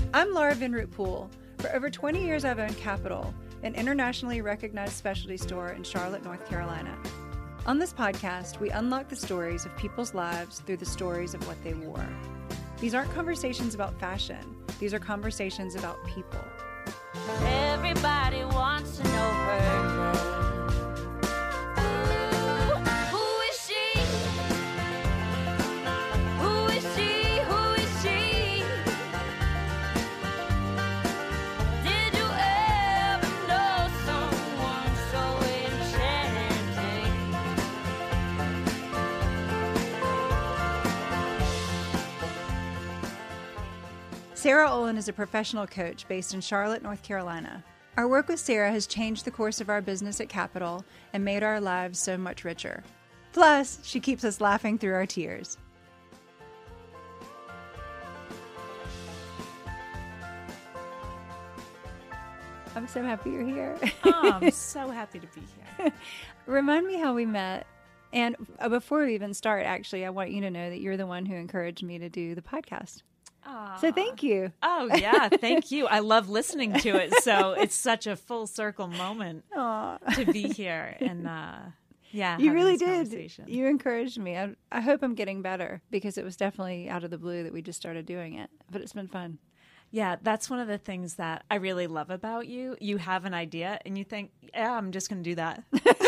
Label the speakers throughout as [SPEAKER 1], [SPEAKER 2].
[SPEAKER 1] I'm Laura Vinroot Poole. For over 20 years, I've owned Capital, an internationally recognized specialty store in Charlotte, North Carolina. On this podcast, we unlock the stories of people's lives through the stories of what they wore. These aren't conversations about fashion. These are conversations about people.
[SPEAKER 2] Everybody wants to know her name. Ooh, who is she? Who is she? Who is she? Did you ever know someone so enchanting?
[SPEAKER 1] Sarah Olin is a professional coach based in Charlotte, North Carolina. Our work with Sarah has changed the course of our business at Capital and made our lives so much richer. Plus, she keeps us laughing through our tears. I'm so happy you're here.
[SPEAKER 3] Oh, I'm so happy to be here.
[SPEAKER 1] Remind me how we met. And before we even start, actually, I want you to know that you're the one who encouraged me to do the podcast. So thank you.
[SPEAKER 3] Oh, yeah. Thank you. I love listening to it. So it's such a full circle moment to be here. And
[SPEAKER 1] You really did.
[SPEAKER 3] Conversation.
[SPEAKER 1] You encouraged me. I hope I'm getting better because it was definitely out of the blue that we just started doing it. But it's been fun.
[SPEAKER 3] Yeah, that's one of the things that I really love about you. You have an idea and you think, yeah, I'm just going to do that.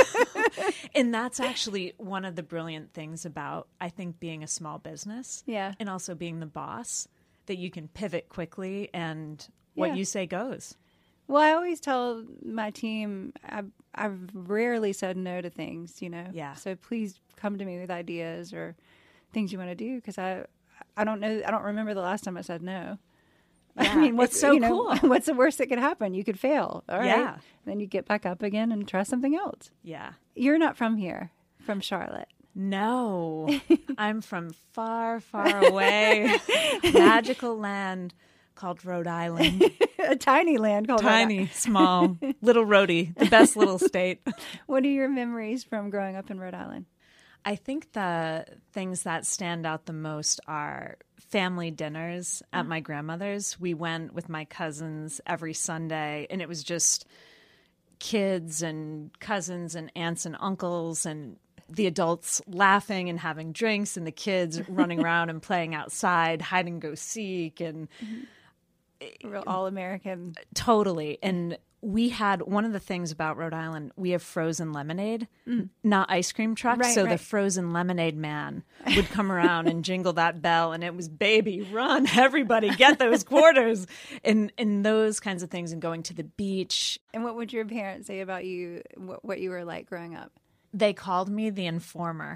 [SPEAKER 3] And that's actually one of the brilliant things about, I think, being a small business.
[SPEAKER 1] Yeah.
[SPEAKER 3] And also being the boss, that you can pivot quickly and what you say goes.
[SPEAKER 1] Well, I always tell my team I've rarely said no to things, you know.
[SPEAKER 3] Yeah.
[SPEAKER 1] So please come to me with ideas or things you want to do because I don't know. I don't remember the last time I said no.
[SPEAKER 3] Yeah,
[SPEAKER 1] I mean, what's
[SPEAKER 3] it's so
[SPEAKER 1] cool? What's the worst that could happen? You could fail. All right.
[SPEAKER 3] Yeah.
[SPEAKER 1] Then you get back up again and try something else.
[SPEAKER 3] Yeah.
[SPEAKER 1] You're not from here, from Charlotte.
[SPEAKER 3] No, I'm from far, far away, magical land called Rhode Island.
[SPEAKER 1] A tiny land called
[SPEAKER 3] Tiny, small, little Rhodey, the best little state.
[SPEAKER 1] What are your memories from growing up in Rhode Island?
[SPEAKER 3] I think the things that stand out the most are family dinners at my grandmother's. We went with my cousins every Sunday, and it was just kids and cousins and aunts and uncles and the adults laughing and having drinks and the kids running around and playing outside, hide and go seek, and
[SPEAKER 1] Real all-American.
[SPEAKER 3] totally. And we had one of the things about Rhode Island, we have frozen lemonade, not ice cream trucks.
[SPEAKER 1] Right,
[SPEAKER 3] so
[SPEAKER 1] right.
[SPEAKER 3] the frozen lemonade man would come around and jingle that bell, and it was, baby, run, everybody, get those quarters, and those kinds of things, and going to the beach.
[SPEAKER 1] And what would your parents say about you, what you were like growing up?
[SPEAKER 3] They called me the informer.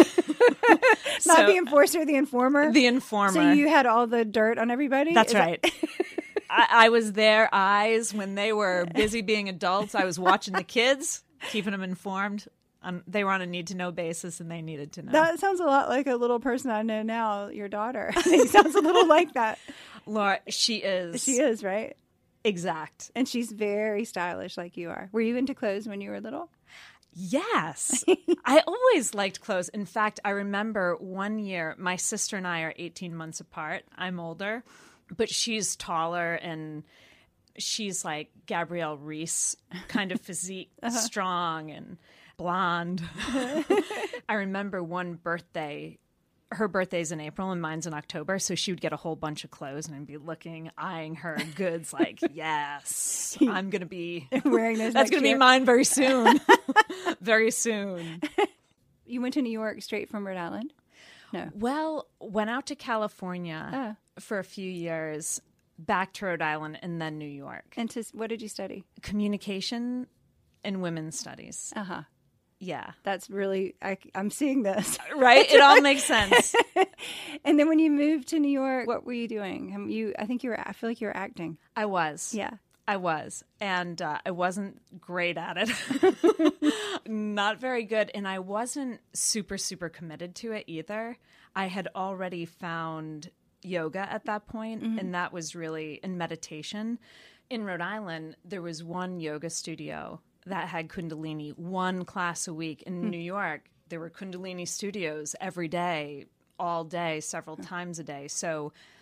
[SPEAKER 1] Not the enforcer, the informer?
[SPEAKER 3] The informer.
[SPEAKER 1] So you had all the dirt on everybody?
[SPEAKER 3] That's
[SPEAKER 1] Is that-
[SPEAKER 3] right. I was their eyes when they were busy being adults. I was watching the kids, keeping them informed. They were on a need-to-know basis, and they needed to know.
[SPEAKER 1] That sounds a lot like a little person I know now, your daughter. It sounds a little like that.
[SPEAKER 3] Laura, she is.
[SPEAKER 1] She is, right?
[SPEAKER 3] Exact.
[SPEAKER 1] And she's very stylish like you are. Were you into clothes when you were little?
[SPEAKER 3] Yes. I always liked clothes. In fact, I remember one year, my sister and I are 18 months apart. I'm older, but she's taller and she's like Gabrielle Reese kind of physique, strong and blonde. I remember one birthday, her birthday's in April and mine's in October, so she would get a whole bunch of clothes and I'd be looking, eyeing her goods like, yes, I'm going to be
[SPEAKER 1] Wearing those
[SPEAKER 3] that's
[SPEAKER 1] next
[SPEAKER 3] going to be
[SPEAKER 1] year?
[SPEAKER 3] mine very soon. Very soon.
[SPEAKER 1] You went to New York straight from Rhode Island? No.
[SPEAKER 3] Well, went out to California for a few years, back to Rhode Island, and then New York.
[SPEAKER 1] And what did you study?
[SPEAKER 3] Communication and women's studies.
[SPEAKER 1] Uh-huh.
[SPEAKER 3] Yeah.
[SPEAKER 1] That's really, I'm seeing this.
[SPEAKER 3] Right? It all makes sense.
[SPEAKER 1] And then when you moved to New York, what were you doing? I feel like you were acting.
[SPEAKER 3] I was.
[SPEAKER 1] Yeah.
[SPEAKER 3] I was. And I wasn't great at it. Not very good. And I wasn't super, super committed to it either. I had already found yoga at that point, and that was really in meditation. In Rhode Island, there was one yoga studio that had Kundalini, one class a week. In New York, there were Kundalini studios every day, all day, several times a day. So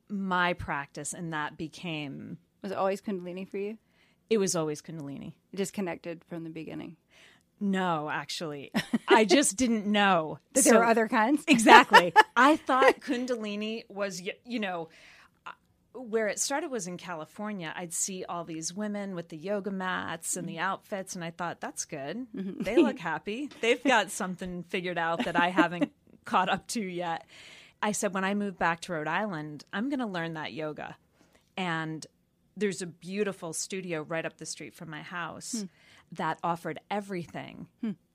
[SPEAKER 3] my practice, and that became...
[SPEAKER 1] Was it always Kundalini for you?
[SPEAKER 3] It was always Kundalini.
[SPEAKER 1] It just connected from the beginning.
[SPEAKER 3] No, actually. I just didn't know.
[SPEAKER 1] That there were other kinds?
[SPEAKER 3] Exactly. I thought Kundalini was, where it started was in California. I'd see all these women with the yoga mats and the outfits, and I thought, that's good. They look happy. They've got something figured out that I haven't caught up to yet. I said, when I move back to Rhode Island, I'm going to learn that yoga. And there's a beautiful studio right up the street from my house that offered everything.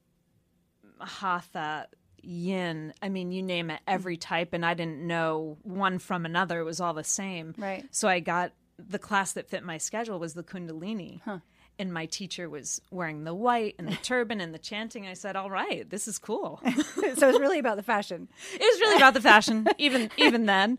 [SPEAKER 3] Hatha, yin, I mean, you name it, every type. And I didn't know one from another. It was all the same.
[SPEAKER 1] Right.
[SPEAKER 3] So I got the class that fit my schedule was the Kundalini. And my teacher was wearing the white and the turban and the chanting. I said, all right, this is cool.
[SPEAKER 1] So it's really about the fashion.
[SPEAKER 3] It was really about the fashion, even then.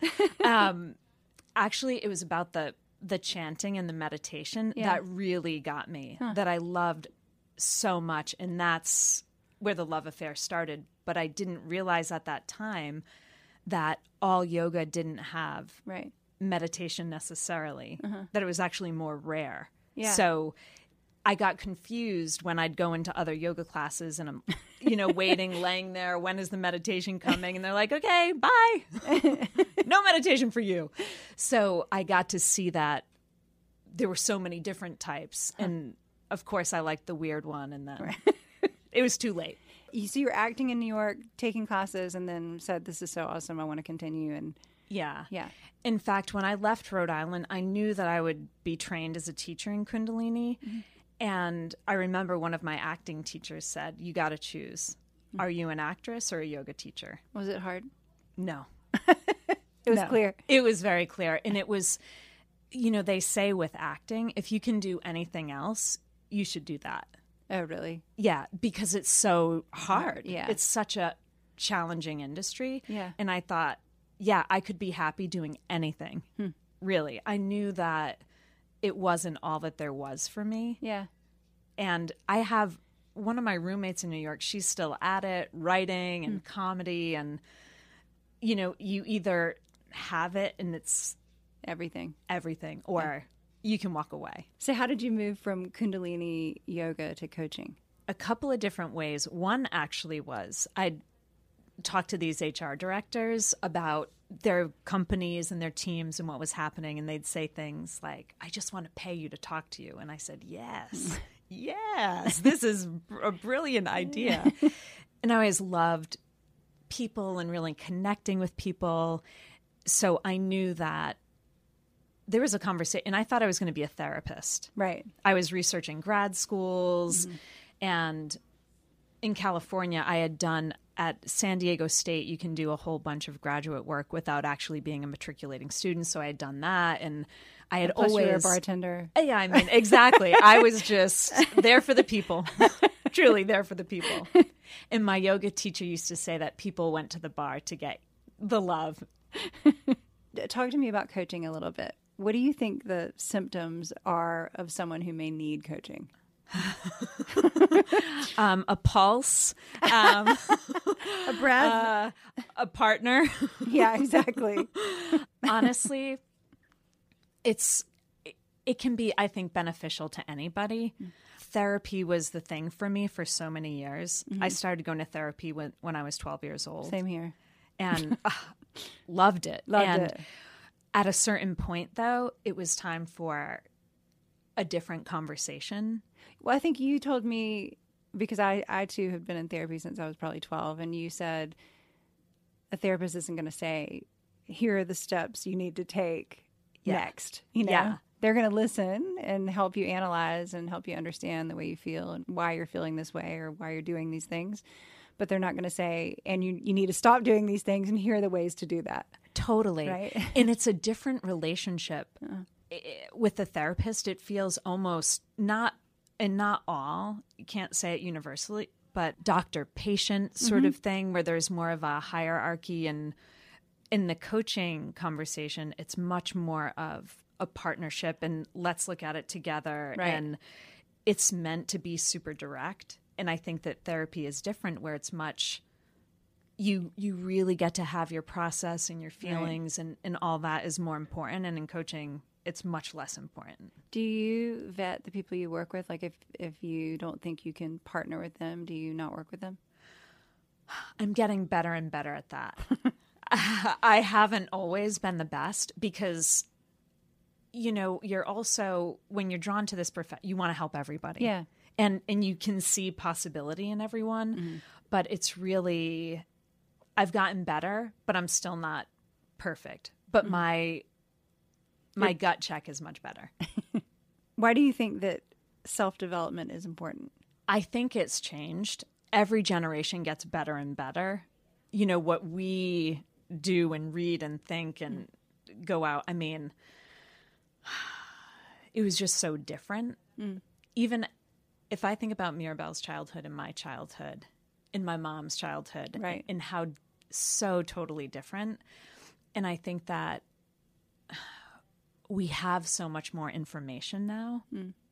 [SPEAKER 3] Actually, it was about the chanting and the meditation that really got me, that I loved so much. And that's where the love affair started. But I didn't realize at that time that all yoga didn't have meditation necessarily, that it was actually more rare. Yeah. So I got confused when I'd go into other yoga classes and I'm, waiting, laying there. When is the meditation coming? And they're like, okay, bye. No meditation for you. So I got to see that there were so many different types. And of course I liked the weird one. And then it was too late.
[SPEAKER 1] So you were acting in New York, taking classes, and then said, this is so awesome, I want to continue. And
[SPEAKER 3] yeah.
[SPEAKER 1] Yeah.
[SPEAKER 3] In fact, when I left Rhode Island, I knew that I would be trained as a teacher in Kundalini. And I remember one of my acting teachers said, you got to choose. Are you an actress or a yoga teacher?
[SPEAKER 1] Was it hard?
[SPEAKER 3] No.
[SPEAKER 1] It was clear.
[SPEAKER 3] It was very clear. And it was, they say with acting, if you can do anything else, you should do that.
[SPEAKER 1] Oh, really?
[SPEAKER 3] Yeah, because it's so hard.
[SPEAKER 1] Yeah.
[SPEAKER 3] It's such a challenging industry.
[SPEAKER 1] Yeah.
[SPEAKER 3] And I thought, I could be happy doing anything. Really. I knew that it wasn't all that there was for me.
[SPEAKER 1] Yeah.
[SPEAKER 3] And I have one of my roommates in New York, she's still at it, writing and comedy. And, you either have it and it's
[SPEAKER 1] everything,
[SPEAKER 3] or you can walk away.
[SPEAKER 1] So how did you move from Kundalini yoga to coaching?
[SPEAKER 3] A couple of different ways. One actually was I'd talk to these HR directors about their companies and their teams and what was happening. And they'd say things like, I just want to pay you to talk to you. And I said, yes, this is a brilliant idea. And I always loved people and really connecting with people. So I knew that there was a conversation, and I thought I was going to be a therapist.
[SPEAKER 1] Right.
[SPEAKER 3] I was researching grad schools, and in California, I had done at San Diego State, you can do a whole bunch of graduate work without actually being a matriculating student. So I had done that, and I had
[SPEAKER 1] Plus
[SPEAKER 3] always...
[SPEAKER 1] you were a bartender.
[SPEAKER 3] Yeah, I mean, exactly. I was just there for the people, truly there for the people. And my yoga teacher used to say that people went to the bar to get the love.
[SPEAKER 1] Talk to me about coaching a little bit. What do you think the symptoms are of someone who may need coaching?
[SPEAKER 3] A pulse,
[SPEAKER 1] a breath,
[SPEAKER 3] a partner.
[SPEAKER 1] Yeah, exactly.
[SPEAKER 3] Honestly, it can be, I think, beneficial to anybody. Therapy was the thing for me for so many years. I started going to therapy when I was 12 years old.
[SPEAKER 1] Same here.
[SPEAKER 3] And loved it. Loved it. At a certain point, though, it was time for a different conversation.
[SPEAKER 1] Well, I think you told me, because I too have been in therapy since I was probably 12, and you said a therapist isn't going to say, here are the steps you need to take next. They're going to listen and help you analyze and help you understand the way you feel and why you're feeling this way or why you're doing these things. But they're not going to say, and you need to stop doing these things, and here are the ways to do that.
[SPEAKER 3] Totally.
[SPEAKER 1] Right?
[SPEAKER 3] And it's a different relationship. With the therapist, it feels almost not all, you can't say it universally, but doctor-patient sort of thing where there's more of a hierarchy. And in the coaching conversation, it's much more of a partnership and let's look at it together.
[SPEAKER 1] Right.
[SPEAKER 3] And it's meant to be super direct. And I think that therapy is different where it's much, you really get to have your process and your feelings, and all that is more important. And in coaching, it's much less important.
[SPEAKER 1] Do you vet the people you work with? Like if you don't think you can partner with them, do you not work with them?
[SPEAKER 3] I'm getting better and better at that. I haven't always been the best because, you know, you're also, when you're drawn to this profession, you want to help everybody.
[SPEAKER 1] Yeah.
[SPEAKER 3] And you can see possibility in everyone, but it's really, I've gotten better, but I'm still not perfect. But my gut check is much better.
[SPEAKER 1] Why do you think that self-development is important?
[SPEAKER 3] I think it's changed. Every generation gets better and better. You know, what we do and read and think and go out, I mean, it was just so different. Even if I think about Mirabelle's childhood and my childhood, in my mom's childhood,
[SPEAKER 1] right,
[SPEAKER 3] and how so totally different. And I think that we have so much more information now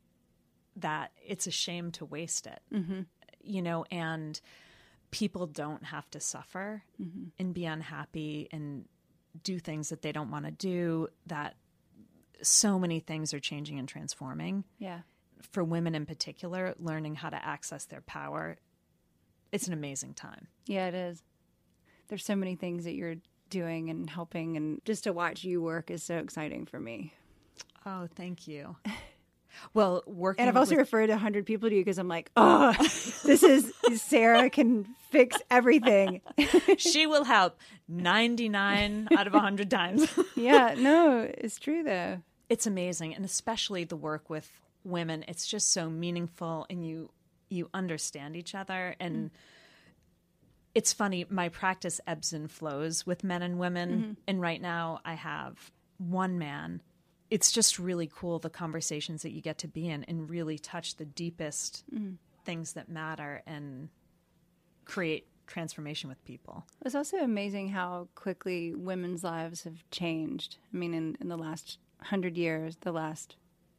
[SPEAKER 3] that it's a shame to waste it, you know, and people don't have to suffer and be unhappy and do things that they don't want to do, that so many things are changing and transforming.
[SPEAKER 1] Yeah.
[SPEAKER 3] For women in particular, learning how to access their power, it's an amazing time.
[SPEAKER 1] Yeah, it is. There's so many things that you're doing and helping, and just to watch you work is so exciting for me.
[SPEAKER 3] Oh, thank you. Well, working,
[SPEAKER 1] and I've also referred 100 people to you because I'm like, oh, this is Sarah can fix everything.
[SPEAKER 3] She will help 99 out of 100 times.
[SPEAKER 1] Yeah, no, it's true though.
[SPEAKER 3] It's amazing, and especially the work with women. It's just so meaningful, and you understand each other. And it's funny, my practice ebbs and flows with men and women. And right now I have one man. It's just really cool, the conversations that you get to be in and really touch the deepest things that matter and create transformation with people.
[SPEAKER 1] It's also amazing how quickly women's lives have changed. I mean, in the last 100 years, the last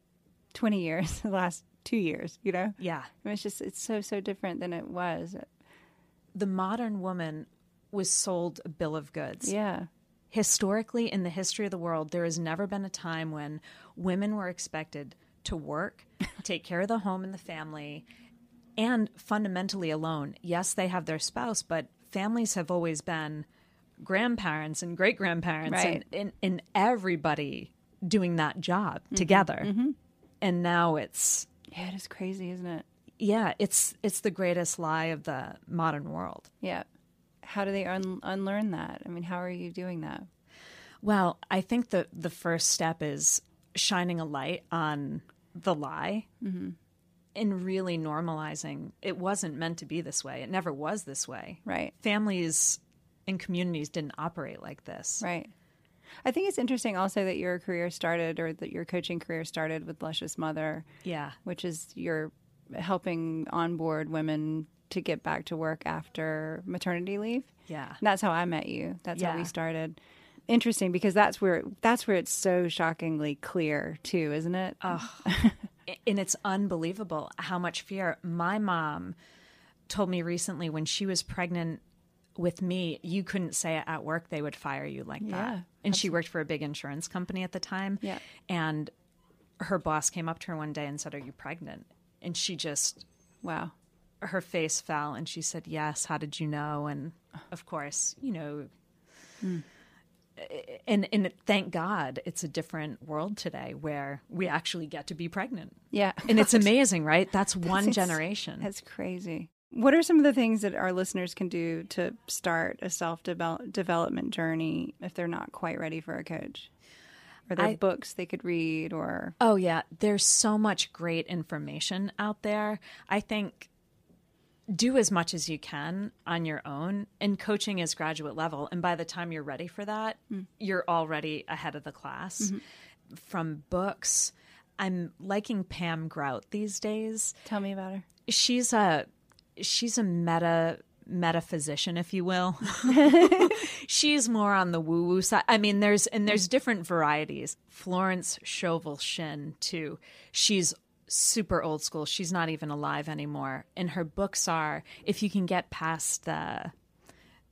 [SPEAKER 1] 20 years, the last 2 years, you know?
[SPEAKER 3] Yeah.
[SPEAKER 1] I mean, it's so different than it was.
[SPEAKER 3] The modern woman was sold a bill of goods.
[SPEAKER 1] Yeah.
[SPEAKER 3] Historically, in the history of the world, there has never been a time when women were expected to work, take care of the home and the family, and fundamentally alone. Yes, they have their spouse, but families have always been grandparents and great-grandparents,
[SPEAKER 1] right,
[SPEAKER 3] and everybody doing that job together. And now it's...
[SPEAKER 1] Yeah, it is crazy, isn't it?
[SPEAKER 3] Yeah, it's the greatest lie of the modern world.
[SPEAKER 1] Yeah. How do they unlearn that? I mean, how are you doing that?
[SPEAKER 3] Well, I think the first step is shining a light on the lie and really normalizing. It wasn't meant to be this way. It never was this way.
[SPEAKER 1] Right.
[SPEAKER 3] Families and communities didn't operate like this.
[SPEAKER 1] Right. I think it's interesting also that your career started, or that your coaching career started with Luscious Mother.
[SPEAKER 3] Yeah.
[SPEAKER 1] Which is you're helping onboard women to get back to work after maternity leave.
[SPEAKER 3] Yeah.
[SPEAKER 1] And that's how I met you. That's how we started. Interesting, because that's where it's so shockingly clear too, isn't it?
[SPEAKER 3] Oh. And it's unbelievable how much fear. My mom told me recently, when she was pregnant with me, you couldn't say it at work, they would fire you like that. And she worked for a big insurance company at the time.
[SPEAKER 1] Yeah.
[SPEAKER 3] And her boss came up to her one day and said, "Are you pregnant?" And she just...
[SPEAKER 1] Wow.
[SPEAKER 3] Her face fell, and she said, "Yes, how did you know?" And of course, you know, and thank God it's a different world today where we actually get to be pregnant.
[SPEAKER 1] Yeah.
[SPEAKER 3] And it's amazing, right? That's one generation.
[SPEAKER 1] That's crazy. What are some of the things that our listeners can do to start a self-development journey if they're not quite ready for a coach? Are there books they could read, or...
[SPEAKER 3] Oh, yeah. There's so much great information out there. I think do as much as you can on your own, and coaching is graduate level. And by the time you're ready for that, you're already ahead of the class. From books, I'm liking Pam Grout these days.
[SPEAKER 1] Tell me about her.
[SPEAKER 3] She's a metaphysician, if you will. She's more on the woo-woo side. I mean, there's different varieties. Florence Scovel Shinn, too. She's super old school. She's not even alive anymore. And her books are, if you can get past the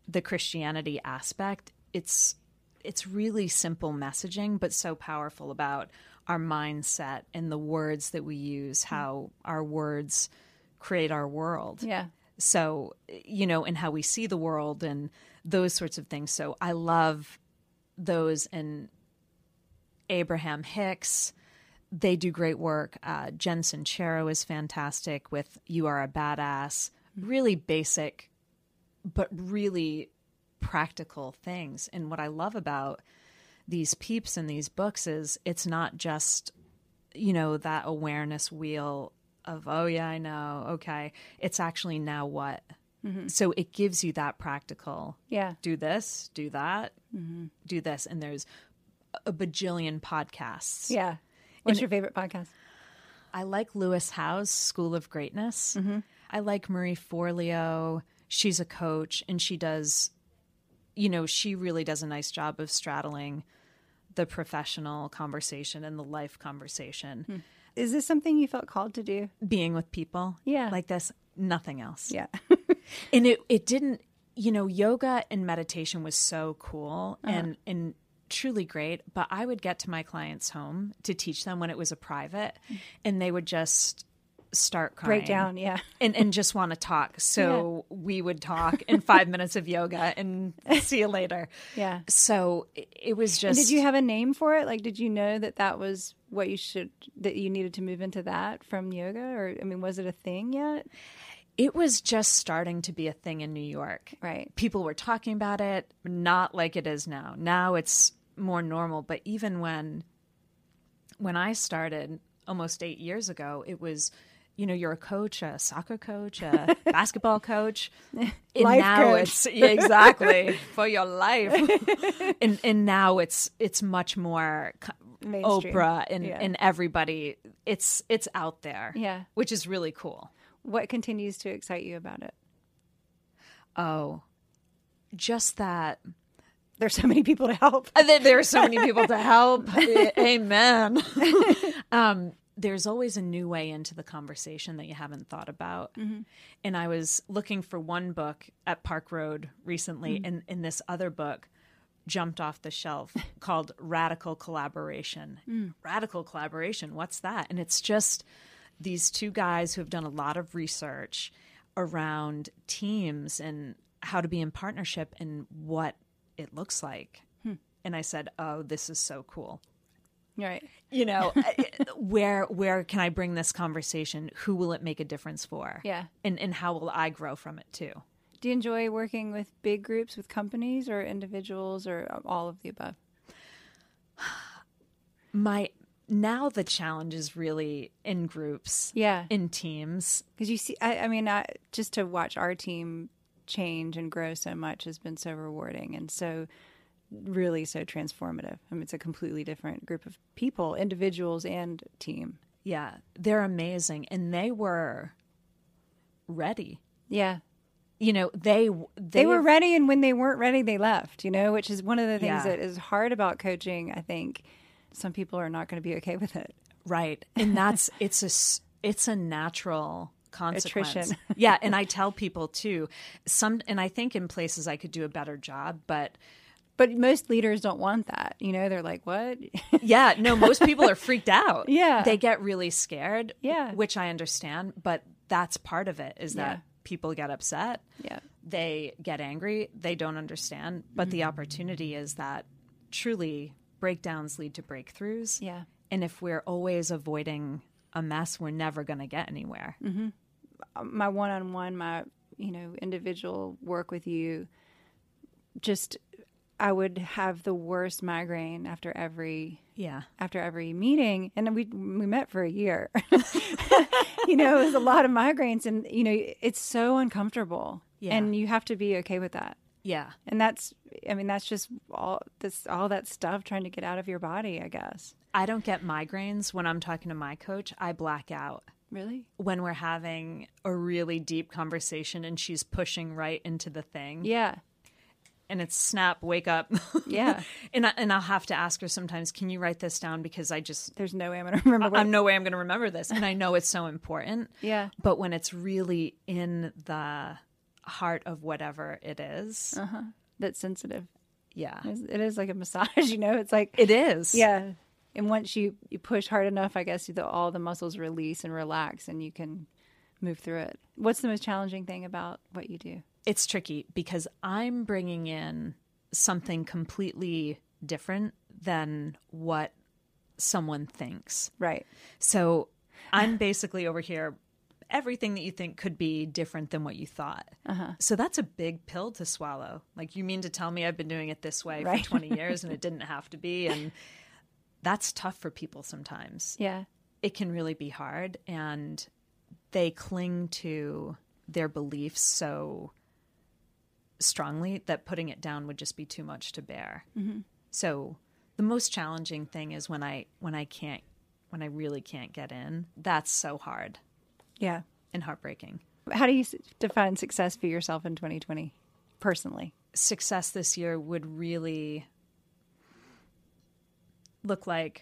[SPEAKER 3] the Christianity aspect, it's really simple messaging, but so powerful about our mindset and the words that we use, how our words create our world.
[SPEAKER 1] Yeah.
[SPEAKER 3] So, and how we see the world and those sorts of things. So I love those, and Abraham Hicks, they do great work. Jen Sincero is fantastic with You Are a Badass. Really basic, but really practical things. And what I love about these peeps in these books is it's not just, that awareness wheel of, oh yeah, I know. Okay. It's actually now what? So it gives you that practical, do this, do that, do this. And there's a bajillion podcasts.
[SPEAKER 1] Yeah. What's your favorite podcast?
[SPEAKER 3] I like Lewis Howes' School of Greatness. I like Marie Forleo. She's a coach, and she does, she really does a nice job of straddling the professional conversation and the life conversation.
[SPEAKER 1] Is this something you felt called to do?
[SPEAKER 3] Being with people like this, nothing else.
[SPEAKER 1] Yeah.
[SPEAKER 3] And it didn't, yoga and meditation was so cool and truly great, but I would get to my clients' home to teach them when it was a private, and they would just start crying.
[SPEAKER 1] Break down,
[SPEAKER 3] and just want to talk. So we would talk in 5 minutes of yoga and see you later.
[SPEAKER 1] Yeah.
[SPEAKER 3] So it was just...
[SPEAKER 1] And did you have a name for it? Like, did you know that was what that you needed to move into that from yoga? Or, was it a thing yet?
[SPEAKER 3] It was just starting to be a thing in New York.
[SPEAKER 1] Right.
[SPEAKER 3] People were talking about it, not like it is now. Now it's more normal. But even when I started almost 8 years ago, it was, you're a coach, a soccer coach, a basketball coach. And
[SPEAKER 1] life
[SPEAKER 3] now
[SPEAKER 1] coach.
[SPEAKER 3] Exactly for your life. and now it's much more
[SPEAKER 1] Mainstream.
[SPEAKER 3] Oprah and everybody. It's out there.
[SPEAKER 1] Yeah.
[SPEAKER 3] Which is really cool.
[SPEAKER 1] What continues to excite you about it?
[SPEAKER 3] Oh, just that.
[SPEAKER 1] There's so many people to help.
[SPEAKER 3] There are so many people to help. Amen. There's always a new way into the conversation that you haven't thought about. And I was looking for one book at Park Road recently, and this other book jumped off the shelf called Radical Collaboration. Radical Collaboration, what's that? And it's just these two guys who have done a lot of research around teams and how to be in partnership and what it looks like. And I said, oh, this is so cool.
[SPEAKER 1] Right.
[SPEAKER 3] Where can I bring this conversation? Who will it make a difference for?
[SPEAKER 1] Yeah.
[SPEAKER 3] And how will I grow from it too?
[SPEAKER 1] Do you enjoy working with big groups, with companies or individuals, or all of the above?
[SPEAKER 3] Now the challenge is really in groups, in teams.
[SPEAKER 1] Because you see, just to watch our team change and grow so much has been so rewarding and so really so transformative. It's a completely different group of people, individuals and team.
[SPEAKER 3] Yeah, they're amazing, and they were ready.
[SPEAKER 1] Yeah.
[SPEAKER 3] They
[SPEAKER 1] were ready, and when they weren't ready, they left, which is one of the things that is hard about coaching. I think some people are not going to be okay with it.
[SPEAKER 3] Right. And it's a natural consequence.
[SPEAKER 1] Attrition.
[SPEAKER 3] Yeah. And I tell people too, and I think in places I could do a better job, but
[SPEAKER 1] most leaders don't want that. They're like, what?
[SPEAKER 3] Yeah. No, most people are freaked out.
[SPEAKER 1] Yeah.
[SPEAKER 3] They get really scared.
[SPEAKER 1] Yeah.
[SPEAKER 3] Which I understand, but that's part of it is that people get upset.
[SPEAKER 1] Yeah.
[SPEAKER 3] They get angry. They don't understand. But the opportunity is that truly breakdowns lead to breakthroughs.
[SPEAKER 1] Yeah.
[SPEAKER 3] And if we're always avoiding a mess, we're never going to get anywhere.
[SPEAKER 1] My one-on-one, my individual work with you, I would have the worst migraine after every meeting, and we met for a year. It was a lot of migraines, and it's so uncomfortable, and you have to be okay with that.
[SPEAKER 3] Yeah.
[SPEAKER 1] And that's just all that stuff trying to get out of your body, I guess.
[SPEAKER 3] I don't get migraines when I'm talking to my coach. I black out.
[SPEAKER 1] Really?
[SPEAKER 3] When we're having a really deep conversation and she's pushing right into the thing.
[SPEAKER 1] Yeah.
[SPEAKER 3] And it's snap, wake up.
[SPEAKER 1] Yeah.
[SPEAKER 3] and I'll have to ask her sometimes, can you write this down? Because
[SPEAKER 1] there's no way I'm going to remember.
[SPEAKER 3] No way I'm going to remember this. And I know it's so important.
[SPEAKER 1] Yeah.
[SPEAKER 3] But when it's really in the heart of whatever it is.
[SPEAKER 1] That's sensitive.
[SPEAKER 3] Yeah.
[SPEAKER 1] It is like a massage, it's like,
[SPEAKER 3] It is.
[SPEAKER 1] yeah. And once you push hard enough, I guess all the muscles release and relax and you can move through it. What's the most challenging thing about what you do?
[SPEAKER 3] It's tricky because I'm bringing in something completely different than what someone thinks.
[SPEAKER 1] Right.
[SPEAKER 3] So I'm basically over here, everything that you think could be different than what you thought. So that's a big pill to swallow. Like, you mean to tell me I've been doing it this way
[SPEAKER 1] Right.
[SPEAKER 3] for 20 years and it didn't have to be? And that's tough for people sometimes.
[SPEAKER 1] Yeah.
[SPEAKER 3] It can really be hard, and they cling to their beliefs so strongly that putting it down would just be too much to bear. So the most challenging thing is when I really can't get in. That's so hard
[SPEAKER 1] Yeah.
[SPEAKER 3] and heartbreaking.
[SPEAKER 1] How do you define success for yourself in 2020 personally?
[SPEAKER 3] Success this year would really look like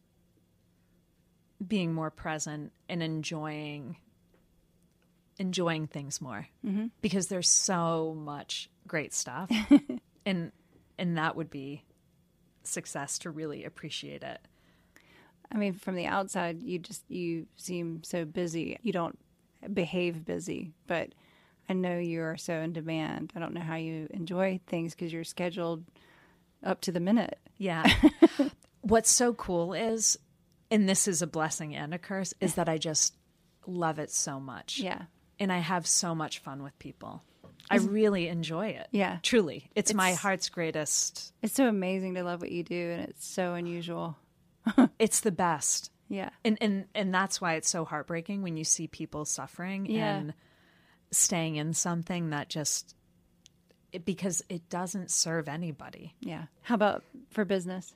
[SPEAKER 3] being more present and enjoying things more, because there's so much great stuff and that would be success, to really appreciate it.
[SPEAKER 1] I mean, from the outside, you seem so busy. You don't behave busy, but I know you are so in demand. I don't know how you enjoy things because you're scheduled up to the minute.
[SPEAKER 3] Yeah. What's so cool is, and this is a blessing and a curse, is that I just love it so much.
[SPEAKER 1] Yeah.
[SPEAKER 3] And I have so much fun with people. I really enjoy it.
[SPEAKER 1] Yeah.
[SPEAKER 3] Truly. It's my heart's greatest.
[SPEAKER 1] It's so amazing to love what you do, and it's so unusual.
[SPEAKER 3] It's the best.
[SPEAKER 1] Yeah.
[SPEAKER 3] And that's why it's so heartbreaking when you see people suffering and staying in something that because it doesn't serve anybody.
[SPEAKER 1] Yeah. How about for business?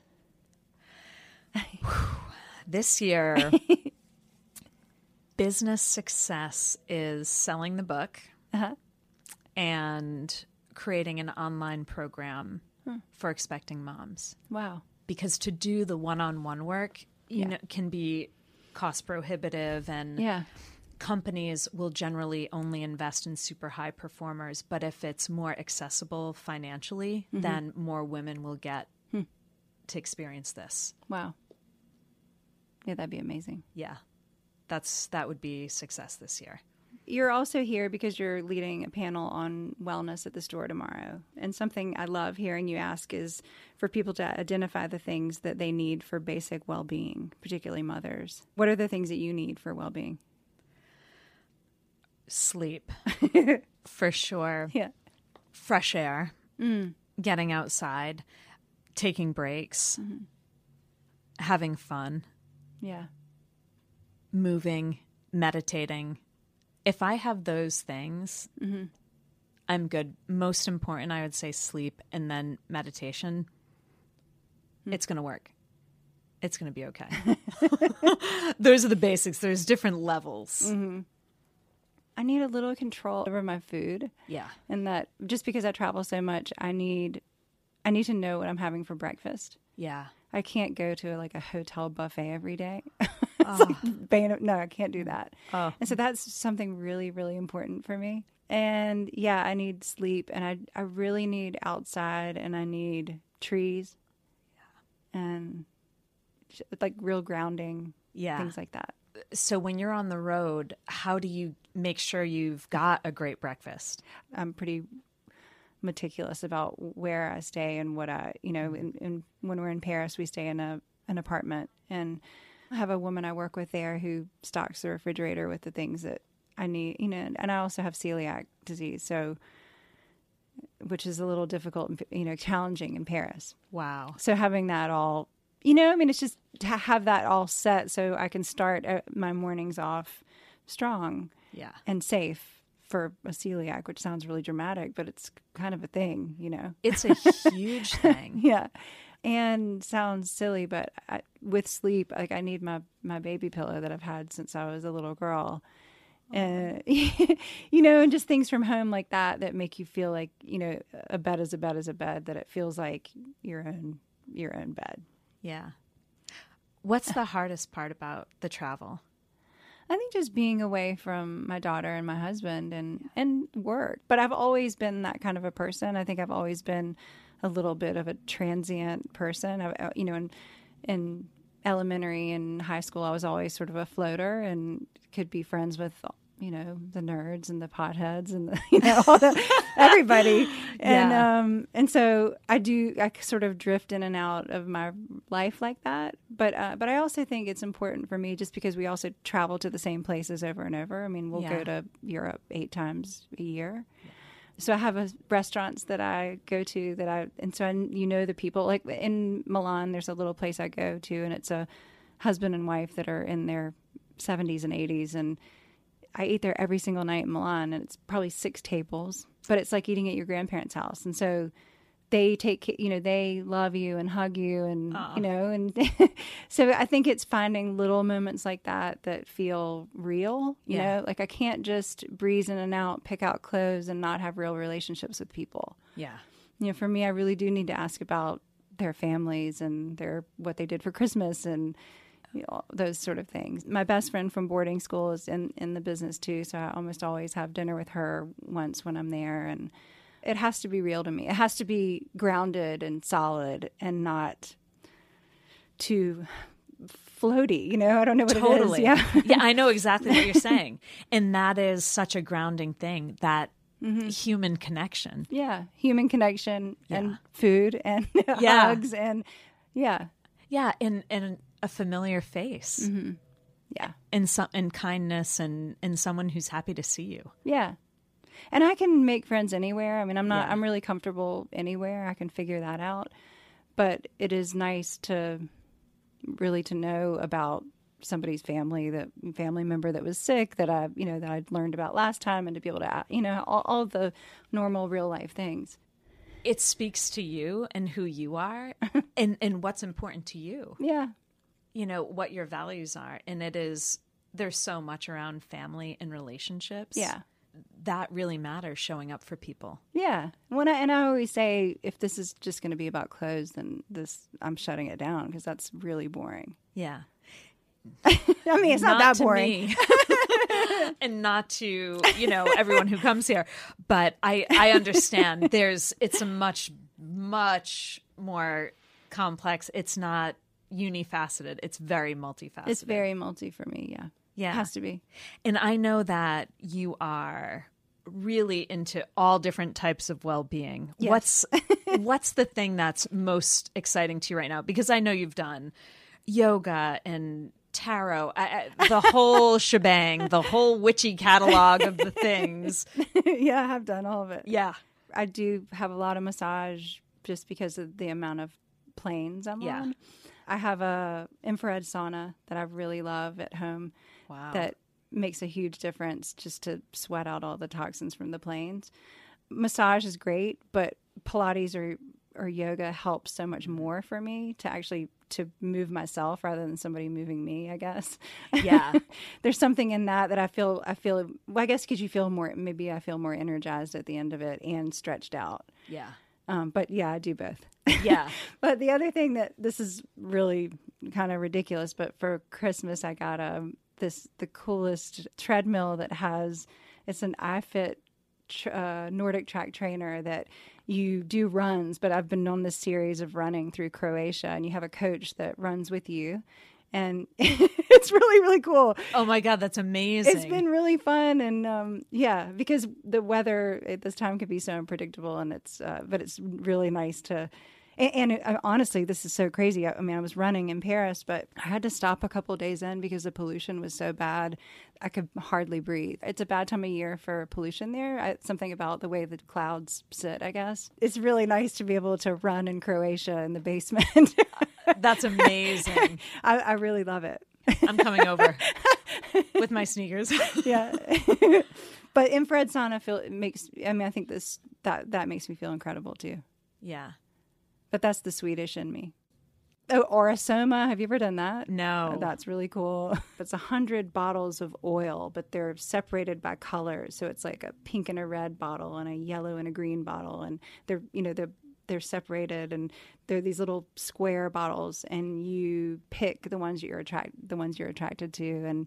[SPEAKER 3] This year, business success is selling the book and creating an online program for expecting moms.
[SPEAKER 1] Wow.
[SPEAKER 3] Because to do the one-on-one work, you know, can be cost prohibitive, and companies will generally only invest in super high performers. But if it's more accessible financially, then more women will get to experience this.
[SPEAKER 1] Wow. Yeah, that'd be amazing.
[SPEAKER 3] Yeah, that would be success this year.
[SPEAKER 1] You're also here because you're leading a panel on wellness at the store tomorrow. And something I love hearing you ask is for people to identify the things that they need for basic well-being, particularly mothers. What are the things that you need for well-being?
[SPEAKER 3] Sleep, for sure.
[SPEAKER 1] Yeah.
[SPEAKER 3] Fresh air, getting outside, taking breaks, having fun,
[SPEAKER 1] Yeah.
[SPEAKER 3] moving, meditating. If I have those things, I'm good. Most important, I would say sleep and then meditation. It's going to work. It's going to be okay. Those are the basics. There's different levels.
[SPEAKER 1] I need a little control over my food.
[SPEAKER 3] Yeah.
[SPEAKER 1] And that just because I travel so much, I need to know what I'm having for breakfast.
[SPEAKER 3] Yeah.
[SPEAKER 1] I can't go to a hotel buffet every day. No, I can't do that.
[SPEAKER 3] Oh.
[SPEAKER 1] And so that's something really, really important for me. And yeah, I need sleep, and I really need outside, and I need trees and like real grounding, things like that.
[SPEAKER 3] So when you're on the road, how do you make sure you've got a great breakfast?
[SPEAKER 1] I'm pretty meticulous about where I stay and what when we're in Paris, we stay in an apartment, and I have a woman I work with there who stocks the refrigerator with the things that I need, and I also have celiac disease, so which is a little difficult, challenging in Paris.
[SPEAKER 3] Wow.
[SPEAKER 1] So having that all, it's just to have that all set so I can start my mornings off strong and safe for a celiac, which sounds really dramatic, but it's kind of a thing,
[SPEAKER 3] It's a huge thing.
[SPEAKER 1] Yeah. And sounds silly, but with sleep, I need my baby pillow that I've had since I was a little girl. And, and just things from home like that make you feel like, a bed is a bed is a bed, that it feels like your own bed.
[SPEAKER 3] Yeah. What's the hardest part about the travel?
[SPEAKER 1] I think just being away from my daughter and my husband and work. But I've always been that kind of a person. I think I've always been a little bit of a transient person. In elementary and high school, I was always sort of a floater and could be friends with, the nerds and the potheads and everybody. And so I sort of drift in and out of my life like that. But I also think it's important for me just because we also travel to the same places over and over. I mean, we'll go to Europe 8 times a year. So I have restaurants that I go to the people. Like in Milan, there's a little place I go to, and it's a husband and wife that are in their 70s and 80s, and I eat there every single night in Milan, and it's probably 6 tables, but it's like eating at your grandparents' house. And so they they love you and hug you and, and so I think it's finding little moments like that feel real, you know, like I can't just breeze in and out, pick out clothes and not have real relationships with people. Yeah. For me, I really do need to ask about their families and what they did for Christmas and, those sort of things. My best friend from boarding school is in the business too, so I almost always have dinner with her once when I'm there, and it has to be real to me. It has to be grounded and solid and not too floaty. I don't know what it is. Yeah.
[SPEAKER 3] Yeah, I know exactly what you're saying. And that is such a grounding thing, that human connection.
[SPEAKER 1] Yeah, human connection and food and hugs and Yeah,
[SPEAKER 3] and a familiar face. Mm-hmm. Yeah. And kindness and someone who's happy to see you. Yeah.
[SPEAKER 1] And I can make friends anywhere. I mean, I'm really comfortable anywhere. I can figure that out. But it is nice to know about somebody's family member that was sick that I'd learned about last time, and to be able to, all the normal real life things.
[SPEAKER 3] It speaks to you and who you are and what's important to you. Yeah. What your values are. And there's so much around family and relationships. Yeah. That really matters, showing up for people. Yeah. I always say, if this is just going to be about clothes, then I'm shutting it down, because that's really boring. Yeah. I mean, it's not that boring. And not to, everyone who comes here. But I understand it's a much, much more complex. It's not unifaceted. It's very multifaceted. It's very multi for me, yeah. Yeah. It has to be. And I know that you are really into all different types of well-being. Yes. What's the thing that's most exciting to you right now? Because I know you've done yoga and tarot, the whole shebang, the whole witchy catalog of the things. Yeah, I have done all of it. Yeah. I do have a lot of massage just because of the amount of planes I'm on. I have a infrared sauna that I really love at home. Wow. That makes a huge difference, just to sweat out all the toxins from the planes. Massage is great, but Pilates or yoga helps so much more for me to move myself rather than somebody moving me, I guess. Yeah. There's something in that I feel, well, I guess because I feel more energized at the end of it and stretched out. Yeah. But yeah, I do both. Yeah. But the other thing this is really kind of ridiculous, but for Christmas I got the coolest treadmill it's an iFit Nordic track trainer that you do runs, but I've been on this series of running through Croatia, and you have a coach that runs with you. And it's really, really cool. Oh my God, that's amazing. It's been really fun. And because the weather at this time can be so unpredictable, and but it's really nice to, honestly, this is so crazy. I mean, I was running in Paris, but I had to stop a couple of days in because the pollution was so bad. I could hardly breathe. It's a bad time of year for pollution there. Something about the way the clouds sit, I guess. It's really nice to be able to run in Croatia in the basement. That's amazing. I really love it. I'm coming over with my sneakers. Yeah. But infrared sauna I think that makes me feel incredible too. Yeah. But that's the Swedish in me. Oh, Orasoma. Have you ever done that? No. That's really cool. It's 100 bottles of oil, but they're separated by colors. So it's like a pink and a red bottle and a yellow and a green bottle. And they're separated, and they're these little square bottles, and you pick the ones you're attracted to, and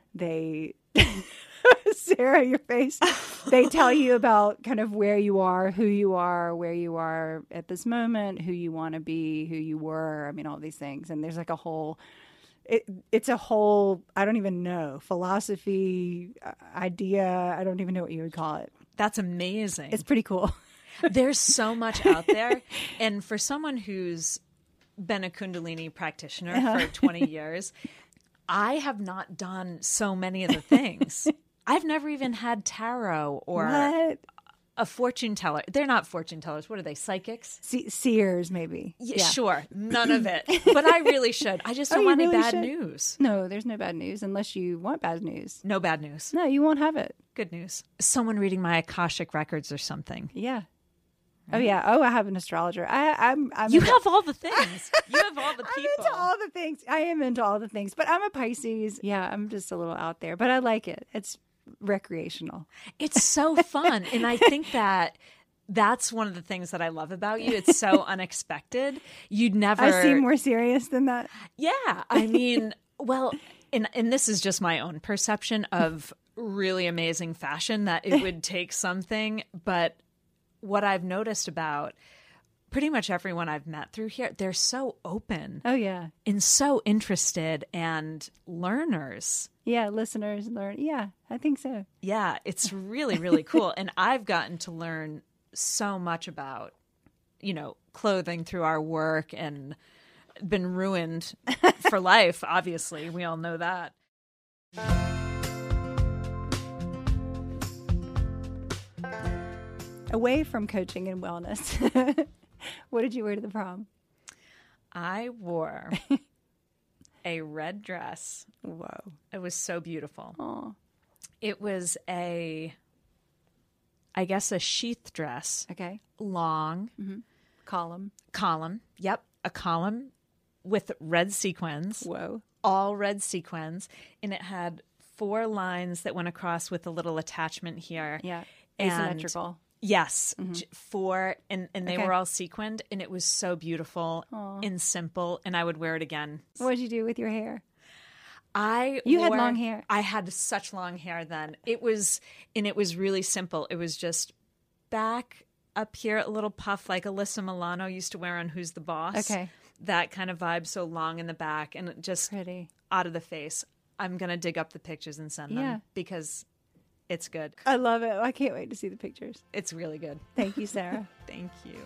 [SPEAKER 1] They, Sarah, your face. They tell you about kind of where you are, who you are, where you are at this moment, who you want to be, who you were. I mean, all these things. And there's like a whole, it's a whole, I don't even know, philosophy, idea. I don't even know what you would call it.
[SPEAKER 3] That's amazing.
[SPEAKER 1] It's pretty cool.
[SPEAKER 3] There's so much out there. And for someone who's been a Kundalini practitioner for 20 years, I have not done so many of the things. I've never even had tarot or a fortune teller. They're not fortune tellers. What are they? Psychics?
[SPEAKER 1] Seers, maybe.
[SPEAKER 3] Yeah, sure. None of it. But I really should. I just don't want any bad news.
[SPEAKER 1] No, there's no bad news unless you want bad news.
[SPEAKER 3] No bad news.
[SPEAKER 1] No, you won't have it.
[SPEAKER 3] Good news. Someone reading my Akashic records or something.
[SPEAKER 1] Yeah. Oh, yeah. Oh, I have an astrologer. I'm
[SPEAKER 3] you have all the things. You have all the people.
[SPEAKER 1] I'm into all the things. I am into all the things. But I'm a Pisces. Yeah, I'm just a little out there. But I like it. It's recreational.
[SPEAKER 3] It's so fun. And I think that's one of the things that I love about you. It's so unexpected. You'd never...
[SPEAKER 1] I seem more serious than that.
[SPEAKER 3] Yeah. I mean, well, and this is just my own perception of really amazing fashion, that it would take something. But what I've noticed about pretty much everyone I've met through here, they're so open.
[SPEAKER 1] Oh, yeah.
[SPEAKER 3] And so interested and learners.
[SPEAKER 1] Yeah, listeners learn. Yeah, I think so.
[SPEAKER 3] Yeah, it's really, really cool. And I've gotten to learn so much about, clothing through our work, and been ruined for life, obviously. We all know that.
[SPEAKER 1] Away from coaching and wellness, what did you wear to the prom?
[SPEAKER 3] I wore a red dress.
[SPEAKER 1] Whoa.
[SPEAKER 3] It was so beautiful.
[SPEAKER 1] Aw.
[SPEAKER 3] It was a sheath dress.
[SPEAKER 1] Okay.
[SPEAKER 3] Long.
[SPEAKER 1] Mm-hmm.
[SPEAKER 3] Column. Yep. A column with red sequins.
[SPEAKER 1] Whoa. All
[SPEAKER 3] red sequins. And it had 4 lines that went across with a little attachment here.
[SPEAKER 1] Yeah. Asymmetrical.
[SPEAKER 3] Yes, 4, and they were all sequined, and it was so beautiful and simple, and I would wear it again.
[SPEAKER 1] What did you do with your hair?
[SPEAKER 3] You
[SPEAKER 1] had long hair.
[SPEAKER 3] I had such long hair then. It was really simple. It was just back up here, a little puff like Alyssa Milano used to wear on Who's the Boss.
[SPEAKER 1] Okay.
[SPEAKER 3] That kind of vibe, so long in the back, and just
[SPEAKER 1] pretty
[SPEAKER 3] out of the face. I'm going to dig up the pictures and send them because... it's good.
[SPEAKER 1] I love it. I can't wait to see the pictures.
[SPEAKER 3] It's really good.
[SPEAKER 1] Thank you, Sarah.
[SPEAKER 3] Thank you.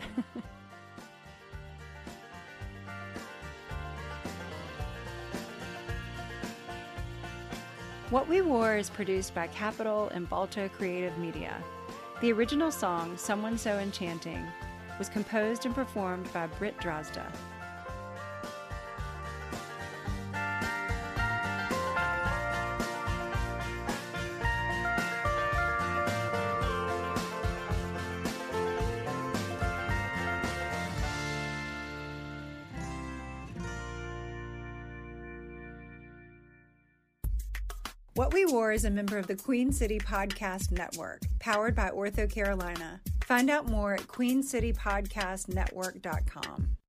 [SPEAKER 1] What We Wore is produced by Capital and Balto Creative Media. The original song, Someone So Enchanting, was composed and performed by Britt Drozda. What We Wore is a member of the Queen City Podcast Network, powered by OrthoCarolina. Find out more at queencitypodcastnetwork.com.